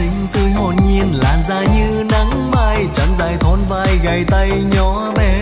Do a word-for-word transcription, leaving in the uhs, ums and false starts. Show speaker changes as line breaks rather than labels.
xinh tươi hồn nhiên làn da như nắng mai trắng dài thon vai gầy tay nhỏ bé